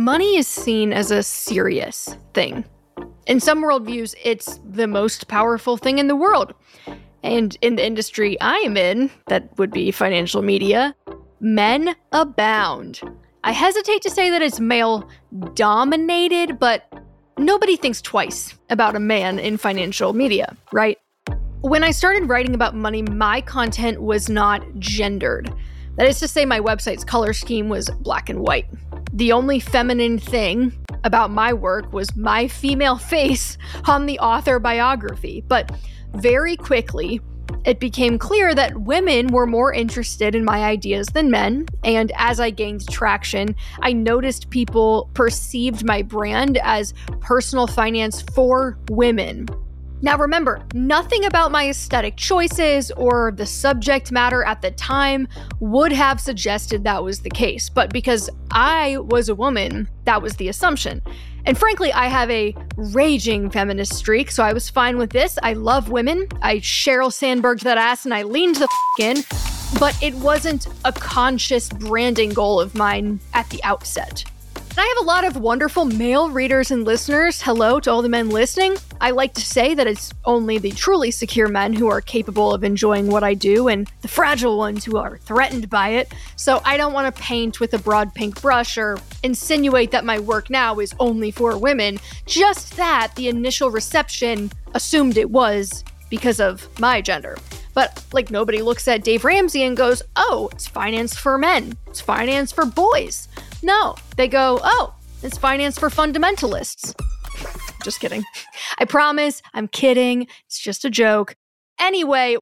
money is seen as a serious thing. In some worldviews, it's the most powerful thing in the world. And in the industry I am in, that would be financial media, men abound. I hesitate to say that it's male-dominated, but nobody thinks twice about a man in financial media, right? When I started writing about money, my content was not gendered. That is to say, my website's color scheme was black and white. The only feminine thing about my work was my female face on the author biography. But very quickly, it became clear that women were more interested in my ideas than men. And as I gained traction, I noticed people perceived my brand as personal finance for women. Now remember, nothing about my aesthetic choices or the subject matter at the time would have suggested that was the case. But because I was a woman, that was the assumption. And frankly, I have a raging feminist streak, so I was fine with this. I love women. I Sheryl Sandberg'd that ass and I leaned the in. But it wasn't a conscious branding goal of mine at the outset. And I have a lot of wonderful male readers and listeners. Hello to all the men listening. I like to say that it's only the truly secure men who are capable of enjoying what I do and the fragile ones who are threatened by it. So I don't want to paint with a broad pink brush or insinuate that my work now is only for women. Just that the initial reception assumed it was because of my gender. But like nobody looks at Dave Ramsey and goes, oh, it's finance for men. It's finance for boys. No, they go, oh, it's finance for fundamentalists. Just kidding. I promise, I'm kidding. It's just a joke. Anyway,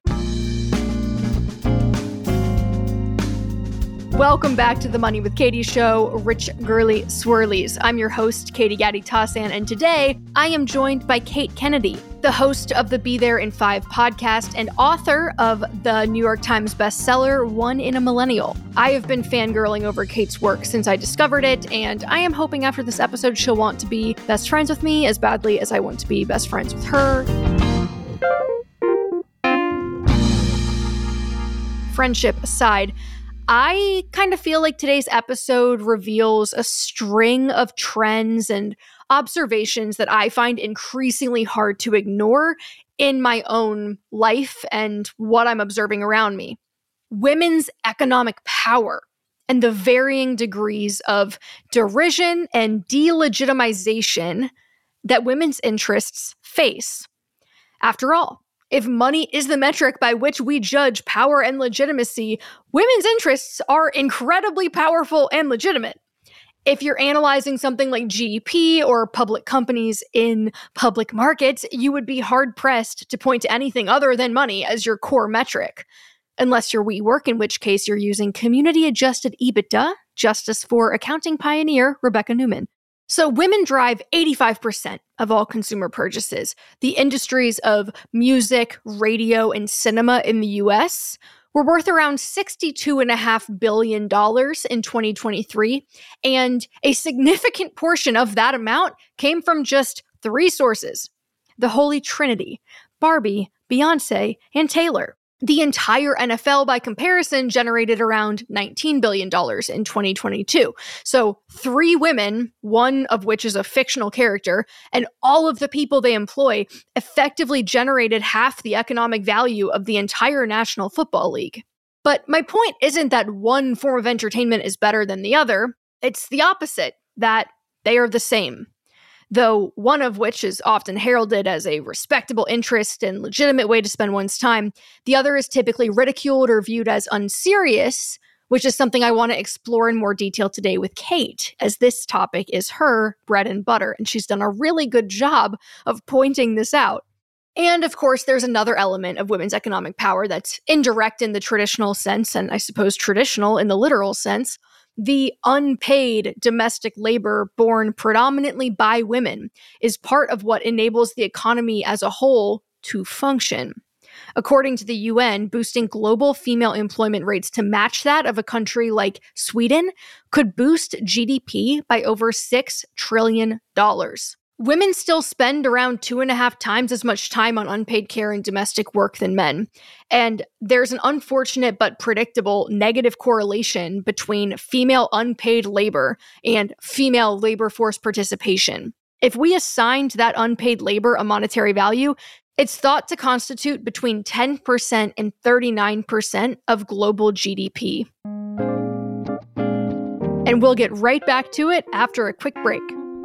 welcome back to the Money with Katie show, Rich Girly Swirlies. I'm your host, Katie Gaddy Tassan, and today I am joined by Kate Kennedy, the host of the Be There in 5 podcast and author of the New York Times bestseller, One in a Millennial. I have been fangirling over Kate's work since I discovered it, and I am hoping after this episode she'll want to be best friends with me as badly as I want to be best friends with her. Friendship aside, I kind of feel like today's episode reveals a string of trends and observations that I find increasingly hard to ignore in my own life and what I'm observing around me. Women's economic power and the varying degrees of derision and delegitimization that women's interests face. After all, if money is the metric by which we judge power and legitimacy, women's interests are incredibly powerful and legitimate. If you're analyzing something like GDP or public companies in public markets, you would be hard-pressed to point to anything other than money as your core metric. Unless you're WeWork, in which case you're using community-adjusted EBITDA, justice for accounting pioneer Rebecca Newman. So women drive 85% of all consumer purchases. The industries of music, radio, and cinema in the US were worth around $62.5 billion in 2023, and a significant portion of that amount came from just 3 sources: the Holy Trinity, Barbie, Beyonce, and Taylor. The entire NFL, by comparison, generated around $19 billion in 2022. So 3 women, one of which is a fictional character, and all of the people they employ effectively generated half the economic value of the entire National Football League. But my point isn't that one form of entertainment is better than the other. It's the opposite, that they are the same. Though one of which is often heralded as a respectable interest and legitimate way to spend one's time, the other is typically ridiculed or viewed as unserious, which is something I want to explore in more detail today with Kate, as this topic is her bread and butter, and she's done a really good job of pointing this out. And of course, there's another element of women's economic power that's indirect in the traditional sense, and I suppose traditional in the literal sense. The unpaid domestic labor borne predominantly by women is part of what enables the economy as a whole to function. According to the UN, boosting global female employment rates to match that of a country like Sweden could boost GDP by over $6 trillion. Women still spend around 2.5 times as much time on unpaid care and domestic work than men. And there's an unfortunate but predictable negative correlation between female unpaid labor and female labor force participation. If we assigned that unpaid labor a monetary value, it's thought to constitute between 10% and 39% of global GDP. And we'll get right back to it after a quick break.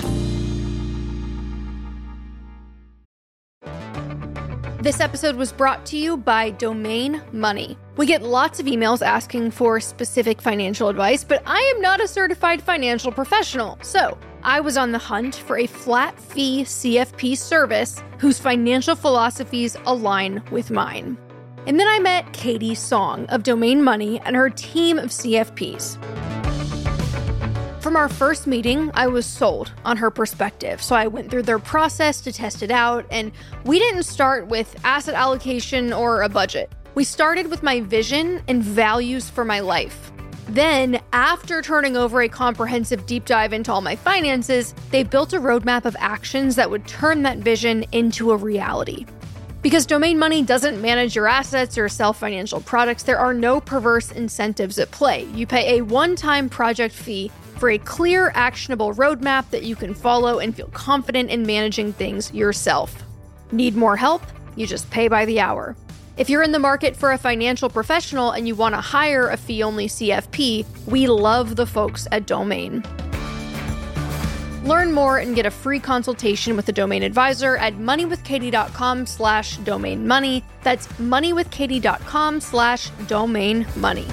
This episode was brought to you by Domain Money. We get lots of emails asking for specific financial advice, but I am not a certified financial professional. So I was on the hunt for a flat fee CFP service whose financial philosophies align with mine. And then I met Katie Song of Domain Money and her team of CFPs. From our first meeting, I was sold on her perspective, so I went through their process to test it out, and we didn't start with asset allocation or a budget. We started with my vision and values for my life. Then, after turning over a comprehensive deep dive into all my finances, they built a roadmap of actions that would turn that vision into a reality. Because Domain Money doesn't manage your assets or sell financial products, there are no perverse incentives at play. You pay a one-time project fee for a clear, actionable roadmap that you can follow and feel confident in managing things yourself. Need more help? You just pay by the hour. If you're in the market for a financial professional and you want to hire a fee-only CFP, we love the folks at Domain. Learn more and get a free consultation with a Domain advisor at moneywithkatie.com/domainmoney. That's moneywithkatie.com/domainmoney.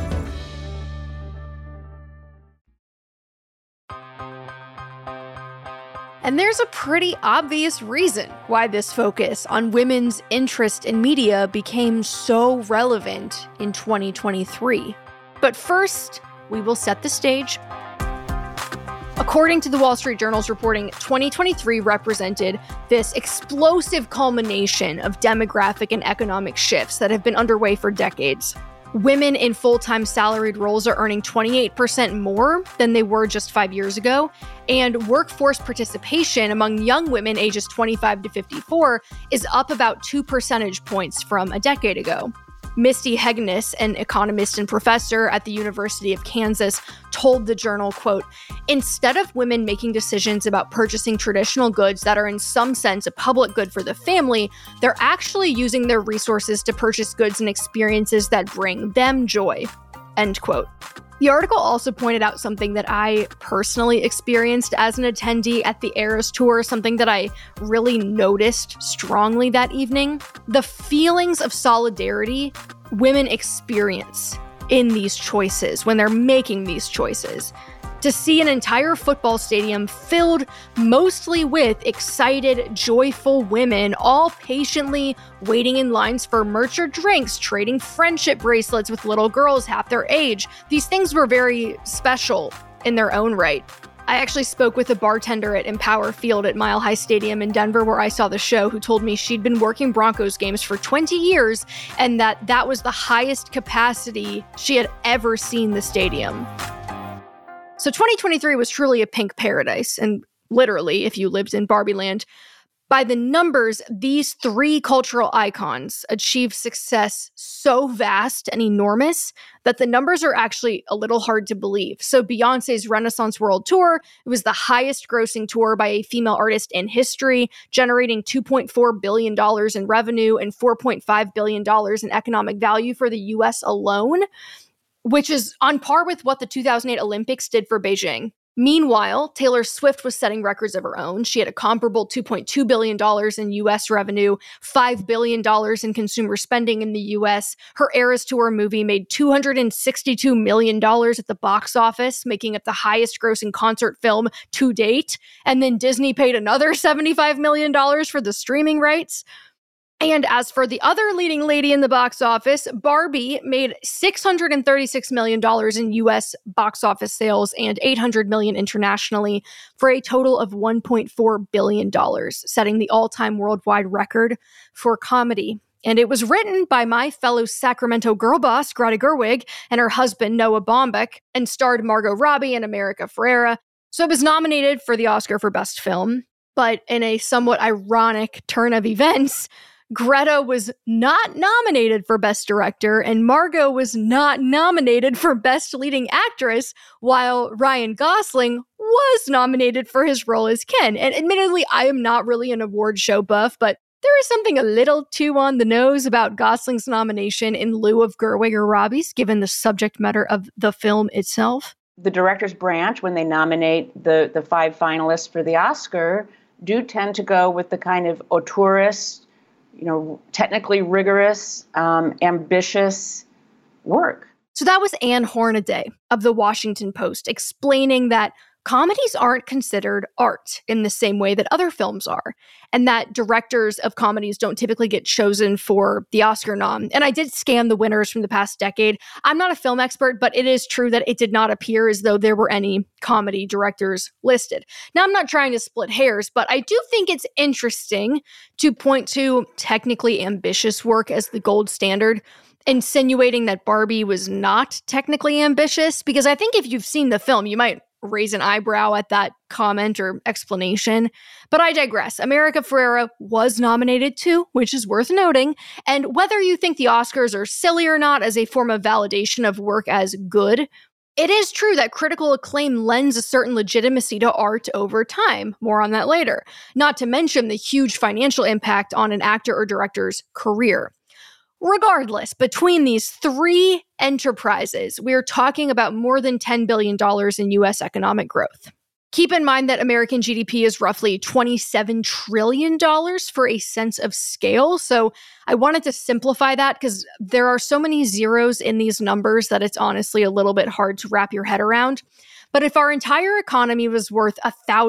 And there's a pretty obvious reason why this focus on women's interest in media became so relevant in 2023. But first, we will set the stage. According to the Wall Street Journal's reporting, 2023 represented this explosive culmination of demographic and economic shifts that have been underway for decades. Women in full-time salaried roles are earning 28% more than they were just 5 years ago, and workforce participation among young women ages 25 to 54 is up about 2 percentage points from a decade ago. Misty Hegnes, an economist and professor at the University of Kansas, told the Journal, quote, "Instead of women making decisions about purchasing traditional goods that are in some sense a public good for the family, they're actually using their resources to purchase goods and experiences that bring them joy," end quote. The article also pointed out something that I personally experienced as an attendee at the Eras Tour, something that I really noticed strongly that evening. The feelings of solidarity women experience in these choices, when they're making these choices. To see an entire football stadium filled mostly with excited, joyful women, all patiently waiting in lines for merch or drinks, trading friendship bracelets with little girls half their age. These things were very special in their own right. I actually spoke with a bartender at Empower Field at Mile High Stadium in Denver where I saw the show, who told me she'd been working Broncos games for 20 years and that was the highest capacity she had ever seen the stadium. So 2023 was truly a pink paradise, and literally, if you lived in Barbie Land, by the numbers, these three cultural icons achieved success so vast and enormous that the numbers are actually a little hard to believe. So Beyoncé's Renaissance World Tour, it was the highest grossing tour by a female artist in history, generating $2.4 billion in revenue and $4.5 billion in economic value for the US alone, which is on par with what the 2008 Olympics did for Beijing. Meanwhile, Taylor Swift was setting records of her own. She had a comparable $2.2 billion in US revenue, $5 billion in consumer spending in the US. Her Eras Tour movie made $262 million at the box office, making it the highest grossing concert film to date. And then Disney paid another $75 million for the streaming rights. And as for the other leading lady in the box office, Barbie made $636 million in US box office sales and $800 million internationally for a total of $1.4 billion, setting the all-time worldwide record for comedy. And it was written by my fellow Sacramento girl boss, Greta Gerwig, and her husband, Noah Baumbach, and starred Margot Robbie and America Ferrera. So it was nominated for the Oscar for Best Film. But in a somewhat ironic turn of events, Greta was not nominated for Best Director, and Margot was not nominated for Best Leading Actress, while Ryan Gosling was nominated for his role as Ken. And admittedly, I am not really an award show buff, but there is something a little too on the nose about Gosling's nomination in lieu of Gerwig or Robbie's, given the subject matter of the film itself. The director's branch, when they nominate the 5 finalists for the Oscar, do tend to go with the kind of auteurist, technically rigorous, ambitious work. So that was Ann Hornaday of the Washington Post explaining that comedies aren't considered art in the same way that other films are, and that directors of comedies don't typically get chosen for the Oscar nom. And I did scan the winners from the past decade. I'm not a film expert, but it is true that it did not appear as though there were any comedy directors listed. Now, I'm not trying to split hairs, but I do think it's interesting to point to technically ambitious work as the gold standard, insinuating that Barbie was not technically ambitious, because I think if you've seen the film, you might raise an eyebrow at that comment or explanation. But I digress. America Ferrera was nominated too, which is worth noting. And whether you think the Oscars are silly or not as a form of validation of work as good, it is true that critical acclaim lends a certain legitimacy to art over time. More on that later. Not to mention the huge financial impact on an actor or director's career. Regardless, between these 3 enterprises, we're talking about more than $10 billion in U.S. economic growth. Keep in mind that American GDP is roughly $27 trillion for a sense of scale. So I wanted to simplify that because there are so many zeros in these numbers that it's honestly a little bit hard to wrap your head around. But if our entire economy was worth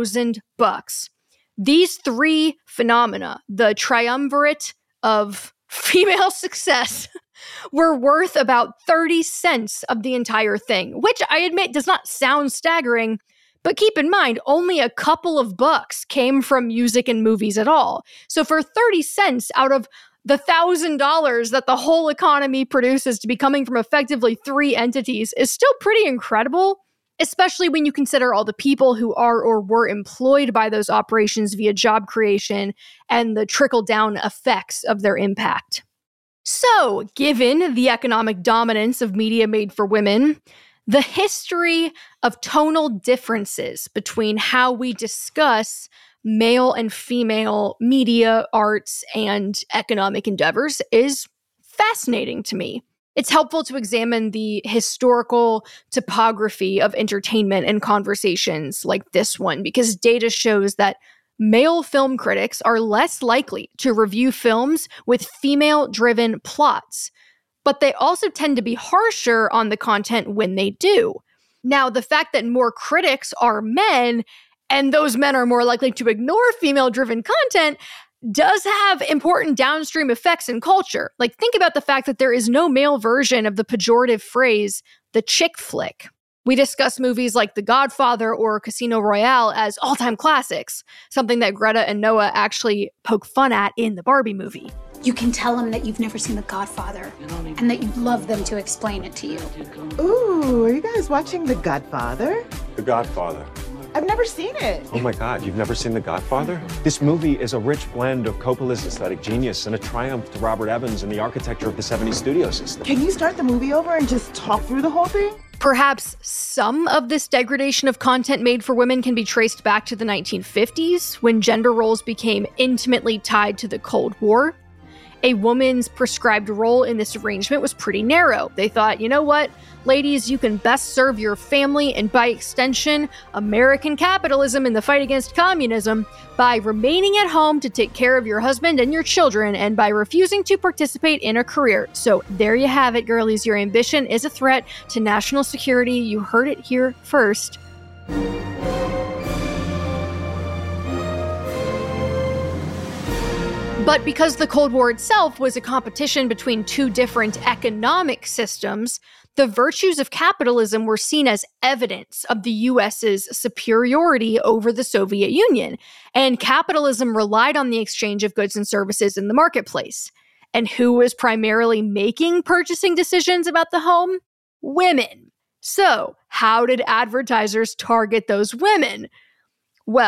$1,000, these 3 phenomena, the triumvirate of female success, were worth about 30 cents of the entire thing, which I admit does not sound staggering, but keep in mind, only a couple of bucks came from music and movies at all. So for 30 cents out of the $1,000 that the whole economy produces to be coming from effectively 3 entities is still pretty incredible, especially when you consider all the people who are or were employed by those operations via job creation and the trickle-down effects of their impact. So, given the economic dominance of media made for women, the history of tonal differences between how we discuss male and female media, arts, and economic endeavors is fascinating to me. It's helpful to examine the historical topography of entertainment and conversations like this one, because data shows that male film critics are less likely to review films with female-driven plots, but they also tend to be harsher on the content when they do. Now, the fact that more critics are men, and those men are more likely to ignore female-driven content, does have important downstream effects in culture. Like, think about the fact that there is no male version of the pejorative phrase, the chick flick. We discuss movies like The Godfather or Casino Royale as all-time classics, something that Greta and Noah actually poke fun at in the Barbie movie. You can tell them that you've never seen The Godfather and that you'd love them to explain it to you. Ooh, are you guys watching The Godfather? The Godfather. I've never seen it. Oh my God, you've never seen The Godfather? This movie is a rich blend of Coppola's aesthetic genius and a triumph to Robert Evans and the architecture of the 70s studio system. Can you start the movie over and just talk through the whole thing? Perhaps some of this degradation of content made for women can be traced back to the 1950s, when gender roles became intimately tied to the Cold War. A woman's prescribed role in this arrangement was pretty narrow. They thought, you know what, ladies, you can best serve your family and, by extension, American capitalism in the fight against communism by remaining at home to take care of your husband and your children and by refusing to participate in a career. So there you have it, girlies. Your ambition is a threat to national security. You heard it here first. But because the Cold War itself was a competition between 2 different economic systems, the virtues of capitalism were seen as evidence of the US's superiority over the Soviet Union, and capitalism relied on the exchange of goods and services in the marketplace. And who was primarily making purchasing decisions about the home? Women. So, how did advertisers target those women? Well,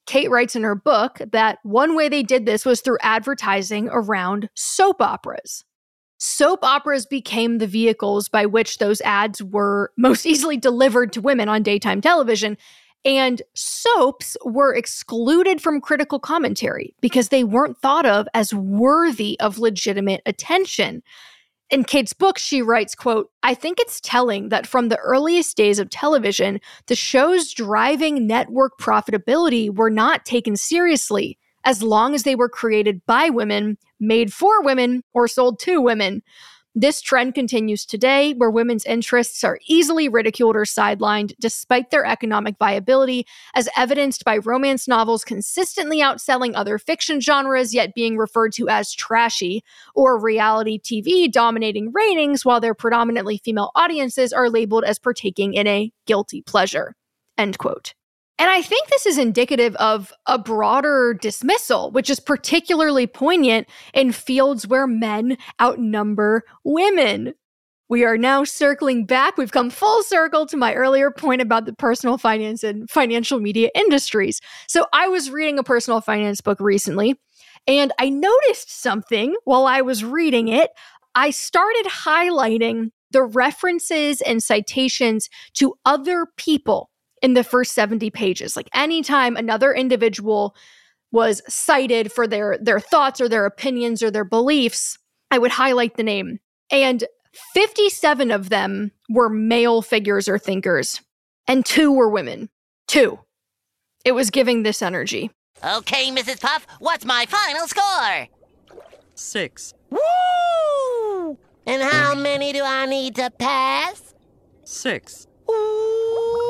Kate writes in her book that one way they did this was through advertising around soap operas. Soap operas became the vehicles by which those ads were most easily delivered to women on daytime television, and soaps were excluded from critical commentary because they weren't thought of as worthy of legitimate attention. In Kate's book, she writes, quote, "I think it's telling that from the earliest days of television, the shows driving network profitability were not taken seriously as long as they were created by women, made for women, or sold to women. This trend continues today, where women's interests are easily ridiculed or sidelined despite their economic viability, as evidenced by romance novels consistently outselling other fiction genres yet being referred to as trashy, or reality TV dominating ratings while their predominantly female audiences are labeled as partaking in a guilty pleasure." End quote. And I think this is indicative of a broader dismissal, which is particularly poignant in fields where men outnumber women. We are now circling back. We've come full circle to my earlier point about the personal finance and financial media industries. So I was reading a personal finance book recently, and I noticed something while I was reading it. I started highlighting the references and citations to other people in the first 70 pages. Like anytime another individual was cited for their thoughts or their opinions or their beliefs, I would highlight the name. And 57 of them were male figures or thinkers, and 2 were women. 2. It was giving this energy. Okay, Mrs. Puff, what's my final score? 6. Woo! And how many do I need to pass? 6. Ooh.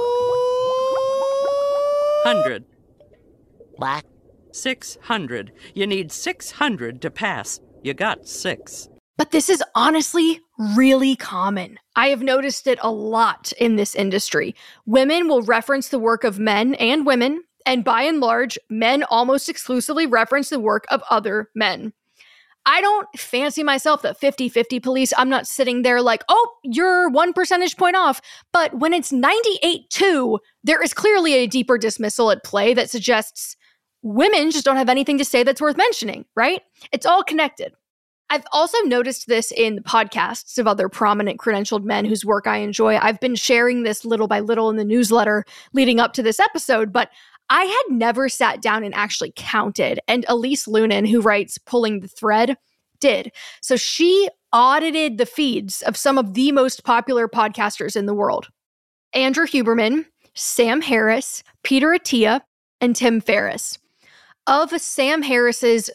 100. What? 600. You need 600 to pass. You got 6. But this is honestly really common. I have noticed it a lot in this industry. Women will reference the work of men and women, and by and large, men almost exclusively reference the work of other men. I don't fancy myself the 50-50 police. I'm not sitting there like, oh, you're 1 percentage point off. But when it's 98-2, there is clearly a deeper dismissal at play that suggests women just don't have anything to say that's worth mentioning, right? It's all connected. I've also noticed this in the podcasts of other prominent credentialed men whose work I enjoy. I've been sharing this little by little in the newsletter leading up to this episode, but I had never sat down and actually counted, and Elise Lunan, who writes Pulling the Thread, did. So she audited the feeds of some of the most popular podcasters in the world. Andrew Huberman, Sam Harris, Peter Attia, and Tim Ferriss. Of Sam Harris's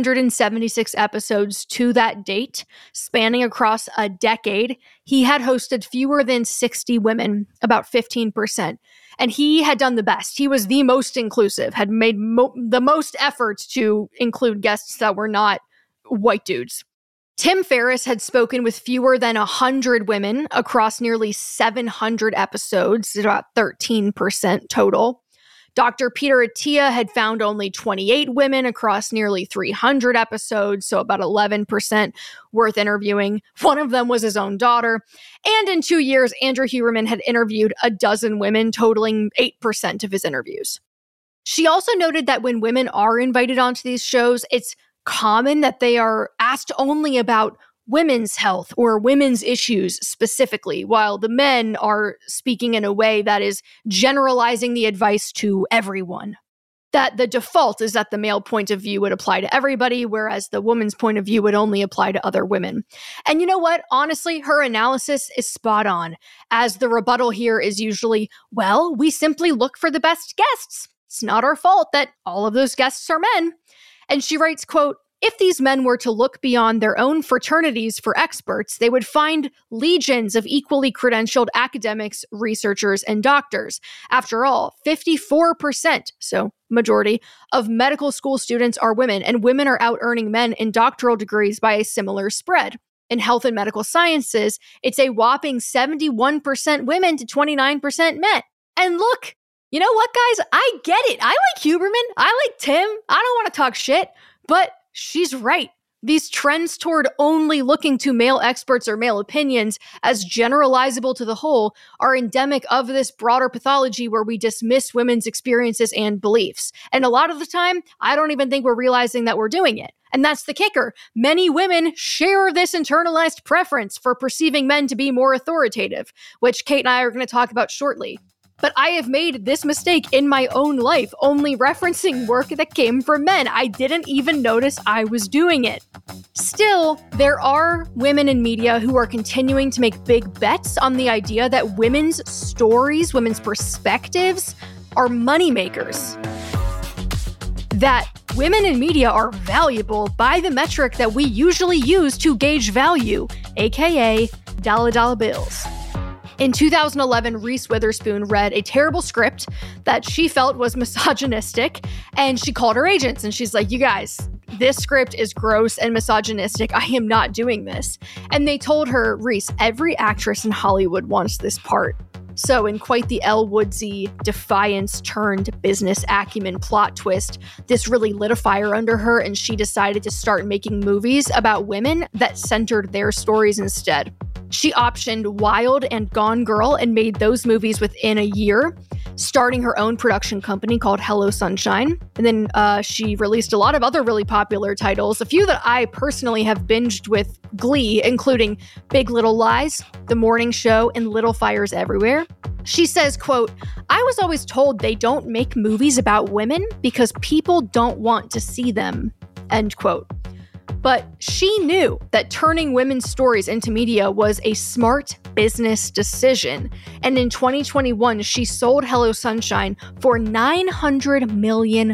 376 episodes to that date, spanning across a decade, he had hosted fewer than 60 women, about 15%. And he had done the best. He was the most inclusive, had made the most effort to include guests that were not white dudes. Tim Ferriss had spoken with fewer than 100 women across nearly 700 episodes, about 13% total. Dr. Peter Attia had found only 28 women across nearly 300 episodes, so about 11% worth interviewing. One of them was his own daughter. And in 2 years, Andrew Huberman had interviewed a dozen women, totaling 8% of his interviews. She also noted that when women are invited onto these shows, it's common that they are asked only about women's health or women's issues specifically, while the men are speaking in a way that is generalizing the advice to everyone. That the default is that the male point of view would apply to everybody, whereas the woman's point of view would only apply to other women. And you know what? Honestly, her analysis is spot on, as the rebuttal here is usually, well, we simply look for the best guests. It's not our fault that all of those guests are men. And she writes, quote, "If these men were to look beyond their own fraternities for experts, they would find legions of equally credentialed academics, researchers, and doctors. After all, 54%, so majority, of medical school students are women, and women are out-earning men in doctoral degrees by a similar spread. In health and medical sciences, it's a whopping 71% women to 29% men. And look, you know what, guys? I get it. I like Huberman. I like Tim. I don't want to talk shit, but she's right. These trends toward only looking to male experts or male opinions as generalizable to the whole are endemic of this broader pathology where we dismiss women's experiences and beliefs. And a lot of the time, I don't even think we're realizing that we're doing it. And that's the kicker. Many women share this internalized preference for perceiving men to be more authoritative, which Kate and I are going to talk about shortly. But I have made this mistake in my own life, only referencing work that came from men. I didn't even notice I was doing it. Still, there are women in media who are continuing to make big bets on the idea that women's stories, women's perspectives are moneymakers. That women in media are valuable by the metric that we usually use to gauge value, aka dollar bills. In 2011, Reese Witherspoon read a terrible script that she felt was misogynistic, and she called her agents, and she's like, you guys, this script is gross and misogynistic. I am not doing this. And they told her, Reese, every actress in Hollywood wants this part. So in quite the Elle Woodsy defiance turned business acumen plot twist, this really lit a fire under her, and she decided to start making movies about women that centered their stories instead. She optioned Wild and Gone Girl and made those movies within a year, starting her own production company called Hello Sunshine. And then she released a lot of other really popular titles, a few that I personally have binged with glee, including Big Little Lies, The Morning Show, and Little Fires Everywhere. She says, quote, I was always told they don't make movies about women because people don't want to see them, end quote. But she knew that turning women's stories into media was a smart business decision. And in 2021, she sold Hello Sunshine for $900 million.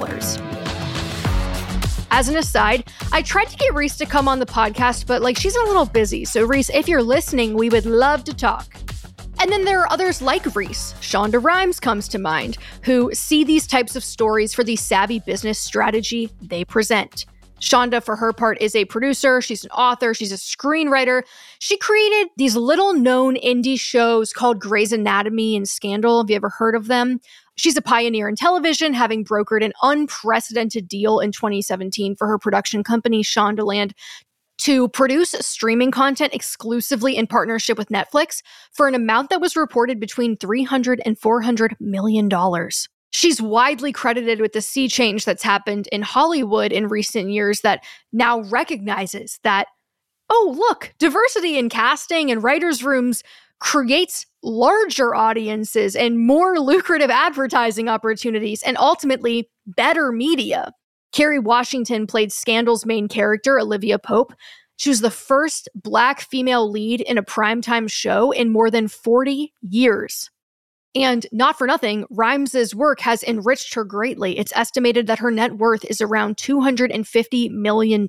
As an aside, I tried to get Reese to come on the podcast, but she's a little busy. So Reese, if you're listening, we would love to talk. And then there are others like Reese. Shonda Rhimes comes to mind, who see these types of stories for the savvy business strategy they present. Shonda, for her part, is a producer, she's an author, she's a screenwriter. She created these little-known indie shows called Grey's Anatomy and Scandal. Have you ever heard of them? She's a pioneer in television, having brokered an unprecedented deal in 2017 for her production company, Shondaland, to produce streaming content exclusively in partnership with Netflix for an amount that was reported between $300 and $400 million. She's widely credited with the sea change that's happened in Hollywood in recent years that now recognizes that, oh, look, diversity in casting and writers' rooms creates larger audiences and more lucrative advertising opportunities and ultimately better media. Kerry Washington played Scandal's main character, Olivia Pope. She was the first Black female lead in a primetime show in more than 40 years. And not for nothing, Rhimes' work has enriched her greatly. It's estimated that her net worth is around $250 million.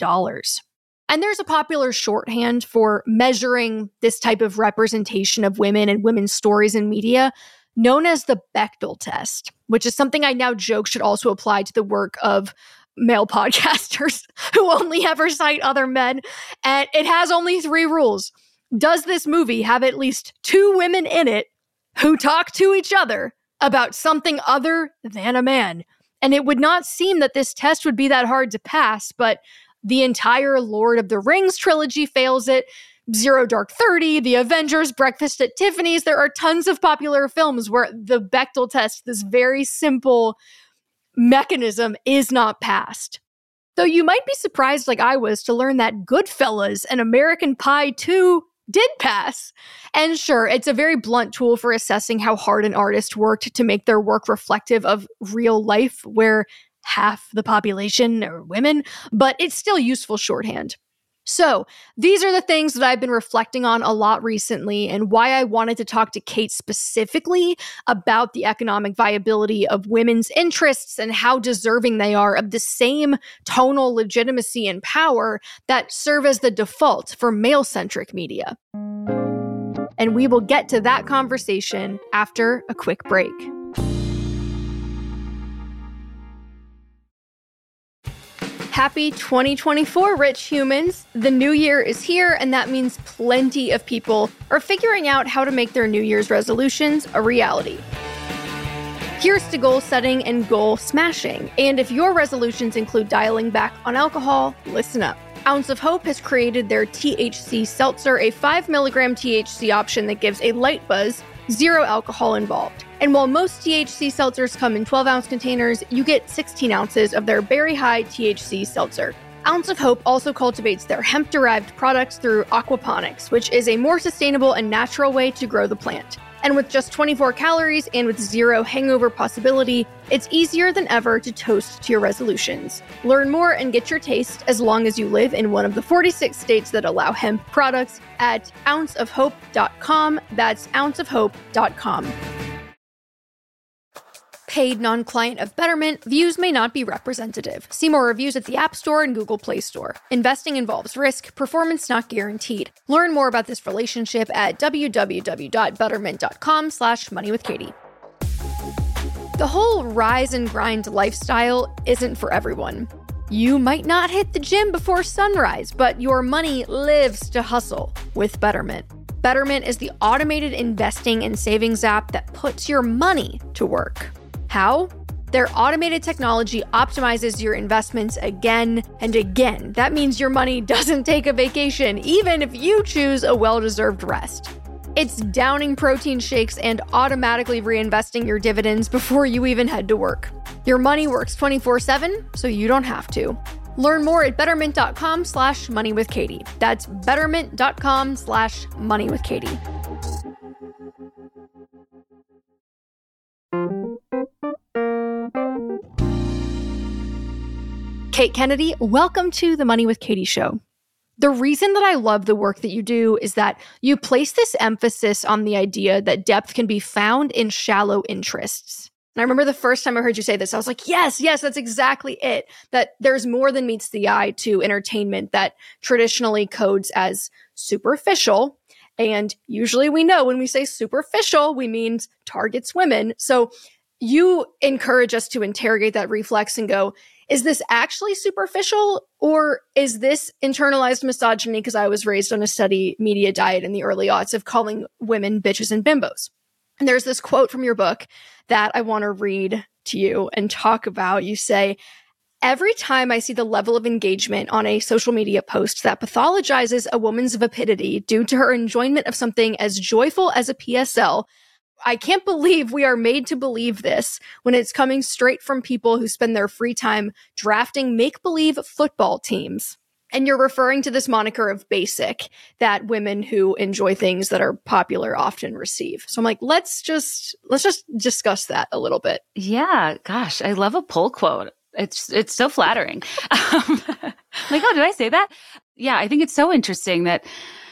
And there's a popular shorthand for measuring this type of representation of women and women's stories in media, known as the Bechdel test, which is something I now joke should also apply to the work of male podcasters who only ever cite other men. And it has only 3 rules. Does this movie have at least 2 women in it who talk to each other about something other than a man? And it would not seem that this test would be that hard to pass, but the entire Lord of the Rings trilogy fails it. Zero Dark 30, The Avengers, Breakfast at Tiffany's. There are tons of popular films where the Bechdel test, this very simple mechanism, is not passed. Though you might be surprised, like I was, to learn that Goodfellas and American Pie 2 did pass. And sure, it's a very blunt tool for assessing how hard an artist worked to make their work reflective of real life, where half the population are women, but it's still useful shorthand. So these are the things that I've been reflecting on a lot recently, and why I wanted to talk to Kate specifically about the economic viability of women's interests and how deserving they are of the same tonal legitimacy and power that serve as the default for male-centric media. And we will get to that conversation after a quick break. Happy 2024, rich humans. The new year is here, and that means plenty of people are figuring out how to make their New Year's resolutions a reality. Here's to goal setting and goal smashing. And if your resolutions include dialing back on alcohol, listen up. Ounce of Hope has created their THC Seltzer, a 5 milligram THC option that gives a light buzz, zero alcohol involved. And while most THC seltzers come in 12-ounce containers, you get 16 ounces of their Berry High THC Seltzer. Ounce of Hope also cultivates their hemp-derived products through aquaponics, which is a more sustainable and natural way to grow the plant. And with just 24 calories and with zero hangover possibility, it's easier than ever to toast to your resolutions. Learn more and get your taste as long as you live in one of the 46 states that allow hemp products at ounceofhope.com. That's ounceofhope.com. Paid non-client of Betterment, views may not be representative. See more reviews at the App Store and Google Play Store. Investing involves risk, performance not guaranteed. Learn more about this relationship at www.betterment.com/moneywithkatie. The whole rise and grind lifestyle isn't for everyone. You might not hit the gym before sunrise, but your money lives to hustle with Betterment. Betterment is the automated investing and savings app that puts your money to work. How? Their automated technology optimizes your investments again and again. That means your money doesn't take a vacation, even if you choose a well-deserved rest. It's downing protein shakes and automatically reinvesting your dividends before you even head to work. Your money works 24/7, so you don't have to. Learn more at betterment.com/moneywithkatie. That's betterment.com/moneywithkatie. Kate Kennedy, welcome to the Money with Katie show. The reason that I love the work that you do is that you place this emphasis on the idea that depth can be found in shallow interests. And I remember the first time I heard you say this, I was like, yes, that's exactly it. That there's more than meets the eye to entertainment that traditionally codes as superficial. And usually we know when we say superficial, we mean targets women. So you encourage us to interrogate that reflex and go, is this actually superficial, or is this internalized misogyny because I was raised on a steady media diet in the early aughts of calling women bitches and bimbos? And there's this quote from your book that I want to read to you and talk about. You say, every time I see the level of engagement on a social media post that pathologizes a woman's vapidity due to her enjoyment of something as joyful as a PSL, I can't believe we are made to believe this when it's coming straight from people who spend their free time drafting make-believe football teams. And you're referring to this moniker of basic that women who enjoy things that are popular often receive. So I'm like, let's just discuss that a little bit. Yeah, gosh, I love a pull quote. It's so flattering. Like, oh, did I say that? Yeah, I think it's so interesting that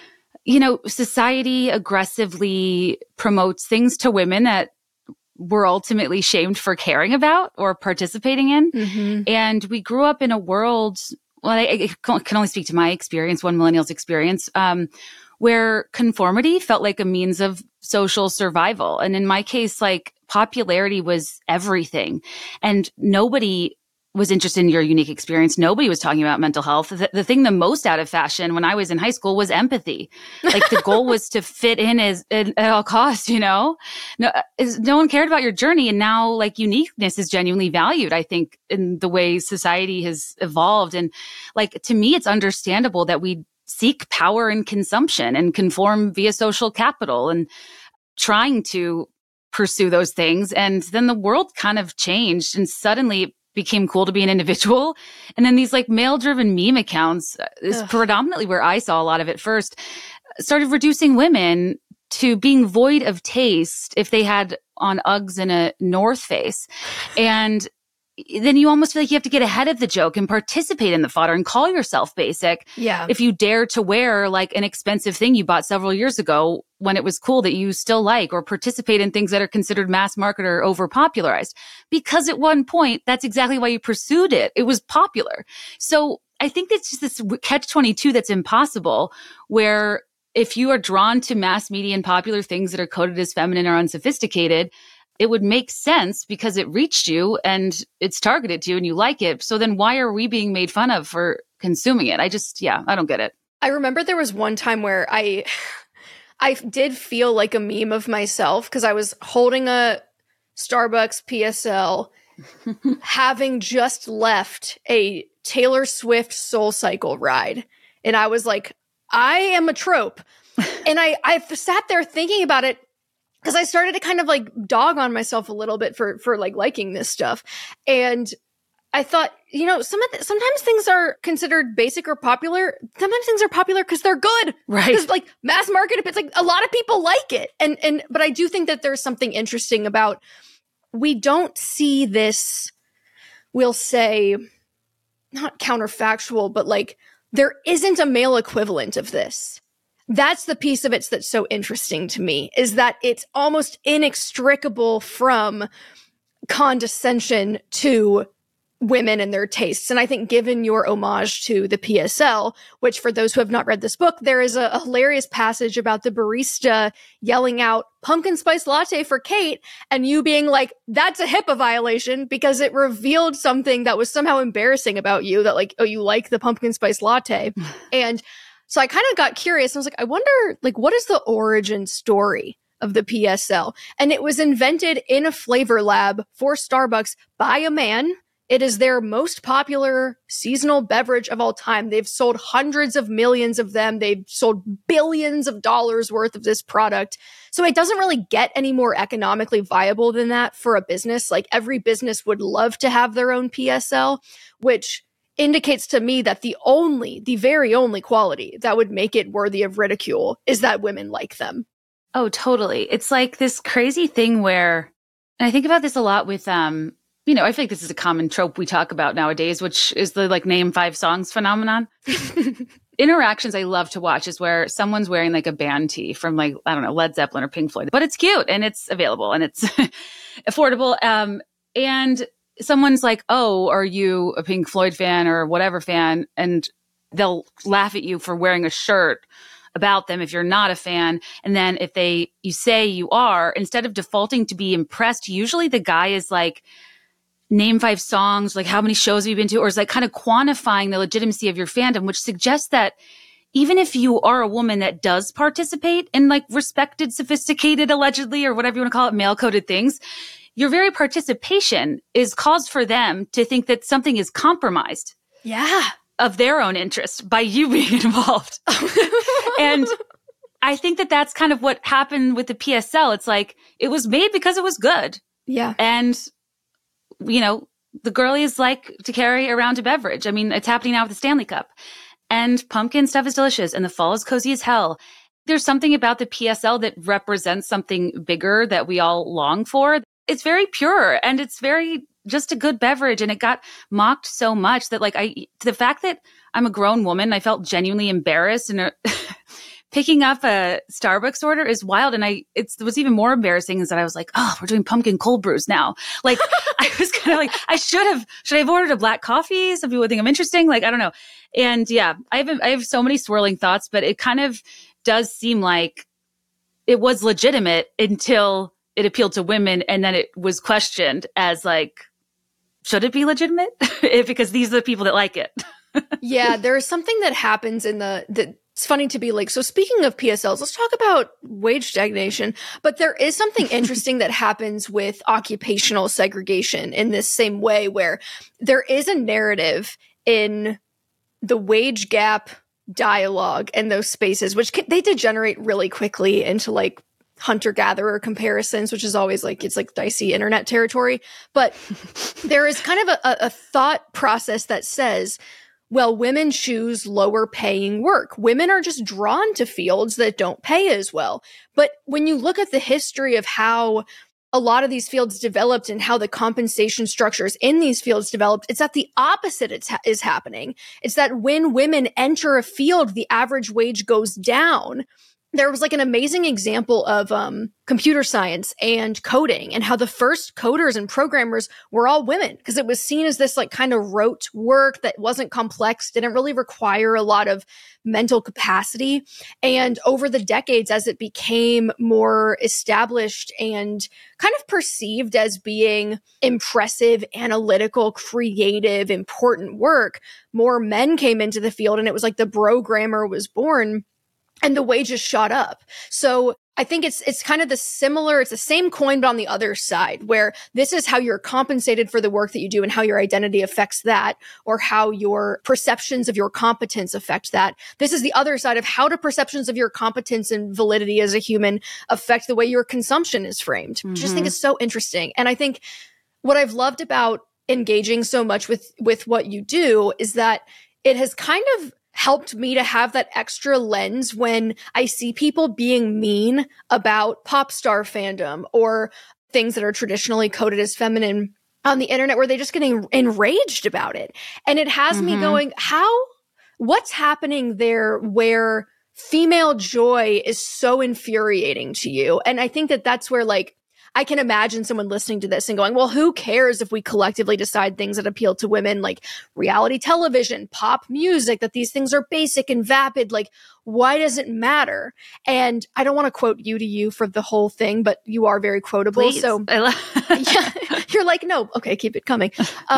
society aggressively promotes things to women that we're ultimately shamed for caring about or participating in. Mm-hmm. And we grew up in a world, well, I can only speak to my experience, one millennial's experience, where conformity felt like a means of social survival. And in my case, like, popularity was everything. And nobody was interested in your unique experience. Nobody was talking about mental health. The thing the most out of fashion when I was in high school was empathy. Like, the goal was to fit in at all costs, No one cared about your journey. And now, like, uniqueness is genuinely valued, I think, in the way society has evolved. And, like, to me, it's understandable that we seek power and consumption and conform via social capital and trying to pursue those things. And then the world kind of changed, and suddenly it became cool to be an individual. And then these, like, male-driven meme accounts is predominantly where I saw a lot of it first, started reducing women to being void of taste if they had on Uggs and a North Face. And then you almost feel like you have to get ahead of the joke and participate in the fodder and call yourself basic. Yeah. If you dare to wear, like, an expensive thing you bought several years ago when it was cool that you still like, or participate in things that are considered mass market or over-popularized. Because at one point, that's exactly why you pursued it. It was popular. So I think it's just this catch-22 that's impossible, where if you are drawn to mass media and popular things that are coded as feminine or unsophisticated, it would make sense because it reached you and it's targeted to you and you like it. So then why are we being made fun of for consuming it? I don't get it. I remember there was one time where I did feel like a meme of myself because I was holding a Starbucks PSL having just left a Taylor Swift Soul Cycle ride. And I was like, I am a trope. And I sat there thinking about it because I started to kind of like dog on myself a little bit for like liking this stuff. And I thought, you know, sometimes things are considered basic or popular. Sometimes things are popular because they're good. Right. Because like mass market, it's like a lot of people like it. But I do think that there's something interesting about, we don't see this, we'll say, not counterfactual, but like there isn't a male equivalent of this. That's the piece of it that's so interesting to me, is that it's almost inextricable from condescension to women and their tastes. And I think given your homage to the PSL, which for those who have not read this book, there is a hilarious passage about the barista yelling out pumpkin spice latte for Kate, and you being like, that's a HIPAA violation because it revealed something that was somehow embarrassing about you, that like, oh, you like the pumpkin spice latte. And so I kind of got curious. I was like, I wonder, like, what is the origin story of the PSL? And it was invented in a flavor lab for Starbucks by a man. It is their most popular seasonal beverage of all time. They've sold hundreds of millions of them. They've sold billions of dollars worth of this product. So it doesn't really get any more economically viable than that for a business. Like every business would love to have their own PSL, which indicates to me that the very only quality that would make it worthy of ridicule is that women like them. Oh, totally. It's like this crazy thing where, and I think about this a lot with, you know, I feel like this is a common trope we talk about nowadays, which is the like name 5 songs phenomenon. Interactions I love to watch is where someone's wearing like a band tee from like, I don't know, Led Zeppelin or Pink Floyd, but it's cute and it's available and it's affordable. And someone's like, oh, are you a Pink Floyd fan or whatever fan? And they'll laugh at you for wearing a shirt about them if you're not a fan. And then if you say you are, instead of defaulting to be impressed, usually the guy is like, name 5 songs, like how many shows have you been to, or is like kind of quantifying the legitimacy of your fandom, which suggests that even if you are a woman that does participate in like respected, sophisticated, allegedly, or whatever you want to call it, male-coded things, your very participation is cause for them to think that something is compromised. Yeah. Of their own interest by you being involved. And I think that that's kind of what happened with the PSL. It's like, it was made because it was good. Yeah. And you know, the girlies like to carry around a beverage. I mean, it's happening now with the Stanley Cup. And pumpkin stuff is delicious. And the fall is cozy as hell. There's something about the PSL that represents something bigger that we all long for. It's very pure and it's very just a good beverage. And it got mocked so much that like the fact that I'm a grown woman, I felt genuinely embarrassed. And picking up a Starbucks order is wild. And it was even more embarrassing is that I was like, oh, we're doing pumpkin cold brews now. Like, I was kind of like, should I have ordered a black coffee? Some people would think I'm interesting. Like, I don't know. And yeah, I have so many swirling thoughts, but it kind of does seem like it was legitimate until it appealed to women. And then it was questioned as like, should it be legitimate? Because these are the people that like it. Yeah, there is something that happens in it's funny to be like, so speaking of PSLs, let's talk about wage stagnation. But there is something interesting that happens with occupational segregation in this same way, where there is a narrative in the wage gap dialogue and those spaces, which they degenerate really quickly into like hunter-gatherer comparisons, which is always like, it's like dicey internet territory. But there is kind of a thought process that says, well, women choose lower paying work. Women are just drawn to fields that don't pay as well. But when you look at the history of how a lot of these fields developed and how the compensation structures in these fields developed, it's that the opposite is happening. It's that when women enter a field, the average wage goes down. There was like an amazing example of computer science and coding and how the first coders and programmers were all women because it was seen as this like kind of rote work that wasn't complex, didn't really require a lot of mental capacity. And over the decades, as it became more established and kind of perceived as being impressive, analytical, creative, important work, more men came into the field and it was like the programmer was born. And the wages shot up. So I think it's kind of it's the same coin, but on the other side, where this is how you're compensated for the work that you do and how your identity affects that, or how your perceptions of your competence affect that. This is the other side of how do perceptions of your competence and validity as a human affect the way your consumption is framed. Mm-hmm. I just think it's so interesting. And I think what I've loved about engaging so much with what you do is that it has kind of helped me to have that extra lens when I see people being mean about pop star fandom or things that are traditionally coded as feminine on the internet, where they're just getting enraged about it. And it has me going, what's happening there where female joy is so infuriating to you? And I think that that's where, like, I can imagine someone listening to this and going, well, who cares if we collectively decide things that appeal to women, like reality television, pop music, that these things are basic and vapid. Like, why does it matter? And I don't want to quote you for the whole thing, but you are very quotable. Please. So yeah, you're like, no, okay, keep it coming.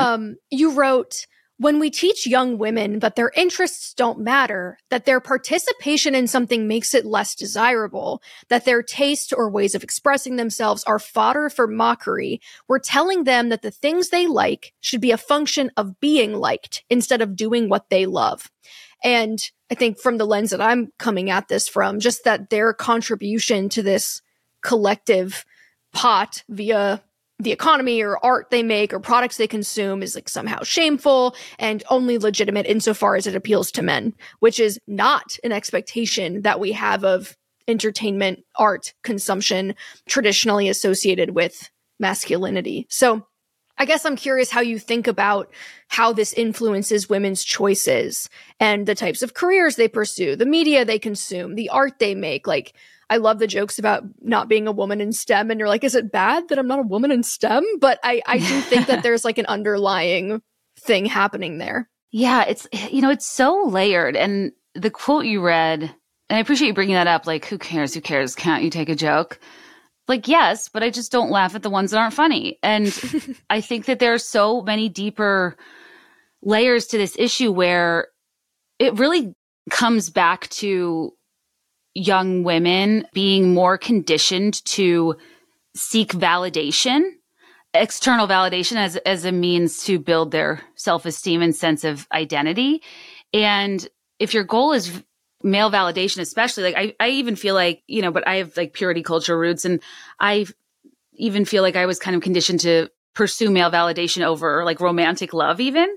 You wrote, when we teach young women that their interests don't matter, that their participation in something makes it less desirable, that their taste or ways of expressing themselves are fodder for mockery, we're telling them that the things they like should be a function of being liked instead of doing what they love. And I think from the lens that I'm coming at this from, just that their contribution to this collective pot via the economy or art they make or products they consume is like somehow shameful and only legitimate insofar as it appeals to men, which is not an expectation that we have of entertainment, art, consumption traditionally associated with masculinity. So I guess I'm curious how you think about how this influences women's choices and the types of careers they pursue, the media they consume, the art they make. Like, I love the jokes about not being a woman in STEM. And you're like, is it bad that I'm not a woman in STEM? But I do think that there's like an underlying thing happening there. Yeah, it's so layered. And the quote you read, and I appreciate you bringing that up, like, who cares? Who cares? Can't you take a joke? Like, yes, but I just don't laugh at the ones that aren't funny. And I think that there are so many deeper layers to this issue where it really comes back to young women being more conditioned to seek validation, external validation as a means to build their self-esteem and sense of identity. And if your goal is male validation, especially, like I even feel like, but I have like purity culture roots, and I even feel like I was kind of conditioned to pursue male validation over like romantic love even.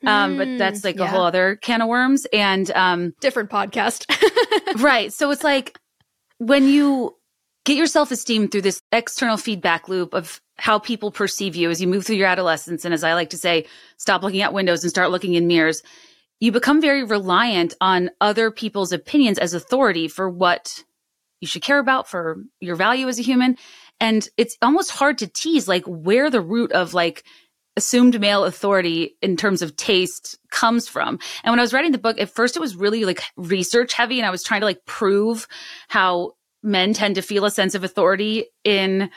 But that's like a whole other can of worms and different podcast. Right. So it's like when you get your self-esteem through this external feedback loop of how people perceive you as you move through your adolescence, and as I like to say, stop looking at windows and start looking in mirrors, you become very reliant on other people's opinions as authority for what you should care about, for your value as a human. And it's almost hard to tease like where the root of like assumed male authority in terms of taste comes from. And when I was writing the book, at first it was really like research heavy, and I was trying to like prove how men tend to feel a sense of authority in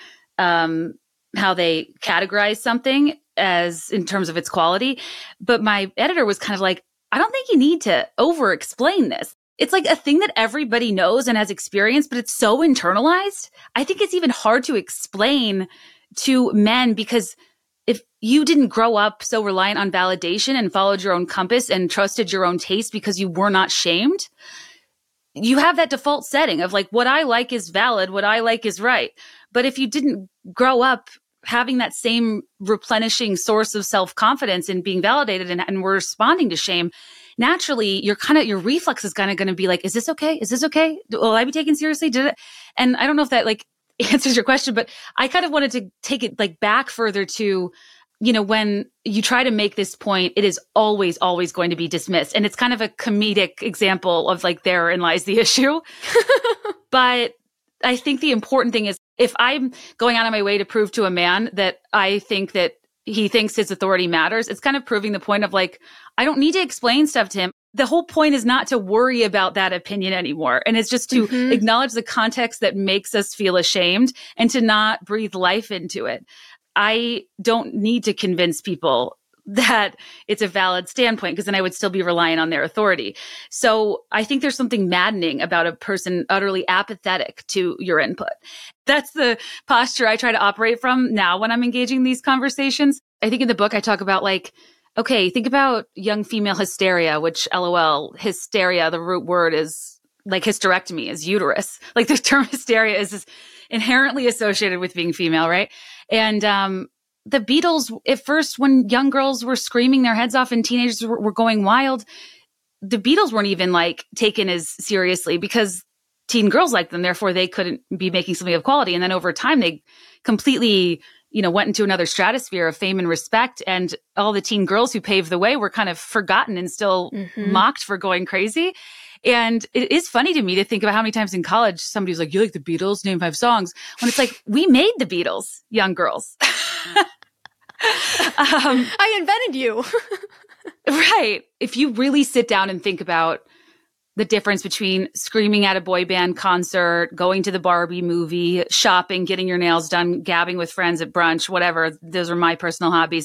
how they categorize something as in terms of its quality. But my editor was kind of like, I don't think you need to over explain this. It's like a thing that everybody knows and has experienced, but it's so internalized. I think it's even hard to explain to men, because if you didn't grow up so reliant on validation and followed your own compass and trusted your own taste because you were not shamed, you have that default setting of like, what I like is valid, what I like is right. But if you didn't grow up having that same replenishing source of self-confidence and being validated and we're responding to shame, naturally, your reflex is kind of going to be like, is this okay? Is this okay? Will I be taken seriously? Did it? And I don't know if that like answers your question, but I kind of wanted to take it like back further to, when you try to make this point, it is always, always going to be dismissed. And it's kind of a comedic example of like, therein lies the issue. But I think the important thing is, if I'm going out of my way to prove to a man that I think that he thinks his authority matters, it's kind of proving the point of like, I don't need to explain stuff to him. The whole point is not to worry about that opinion anymore. And it's just to acknowledge the context that makes us feel ashamed and to not breathe life into it. I don't need to convince people that it's a valid standpoint, because then I would still be relying on their authority. So I think there's something maddening about a person utterly apathetic to your input. That's the posture I try to operate from now when I'm engaging in these conversations. I think in the book I talk about like, okay, think about young female hysteria, which LOL, hysteria, the root word is like hysterectomy, is uterus. Like the term hysteria is inherently associated with being female, right? And the Beatles, at first, when young girls were screaming their heads off and teenagers were going wild, the Beatles weren't even like taken as seriously because teen girls liked them. Therefore, they couldn't be making something of quality. And then over time, they completely, went into another stratosphere of fame and respect. And all the teen girls who paved the way were kind of forgotten and still mocked for going crazy. And it is funny to me to think about how many times in college somebody was like, you like the Beatles? Name 5 songs. When it's like, we made the Beatles, young girls. I invented you. Right. If you really sit down and think about the difference between screaming at a boy band concert, going to the Barbie movie, shopping, getting your nails done, gabbing with friends at brunch, whatever, those are my personal hobbies,